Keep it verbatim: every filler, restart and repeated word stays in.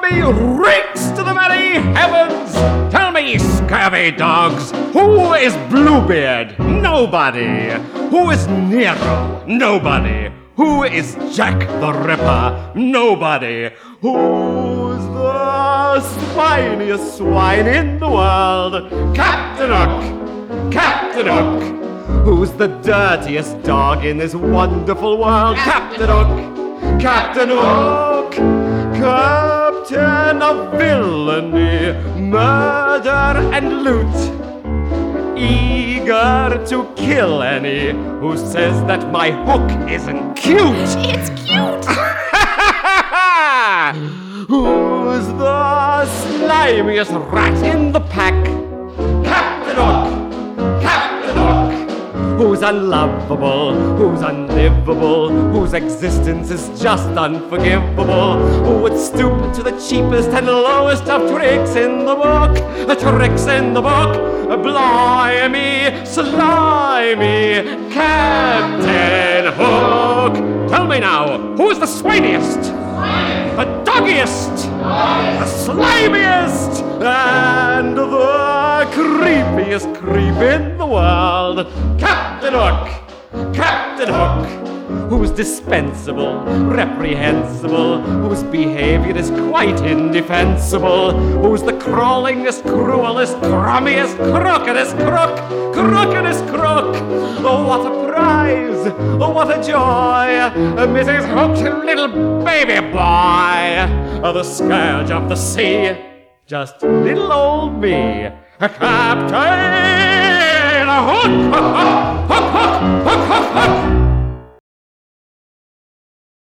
scurvy reeks to the very heavens! Tell me, scurvy dogs, who is Bluebeard? Nobody. Who is Nero? Nobody. Who is Jack the Ripper? Nobody. Who's the swiniest swine in the world? Captain Hook! Captain Hook! Who's the dirtiest dog in this wonderful world? Captain Hook! Captain Hook! Captain of villainy, murder and loot. Eager to kill any who says that my hook isn't cute. It's cute! Who's the slimiest rat in the pack? Captain Hook! Captain Hook! Who's unlovable, who's unlivable, whose existence is just unforgivable, who would stoop to the cheapest and lowest of tricks in the book, tricks in the book, blimey, slimy, Captain Hook. Tell me now, who's the swiniest, the doggiest, the slimiest, and the creepiest creep in the world? Captain Hook! Captain Hook! Who's dispensable, reprehensible, whose behavior is quite indefensible, who's the crawlingest, cruelest, crummiest, crookedest crook, crookedest crook. Oh, what a prize! Oh, what a joy! Missus Hook's little baby boy, the scourge of the sea, just little old me, Captain Hook! Hook! Hook! Hook! Hook!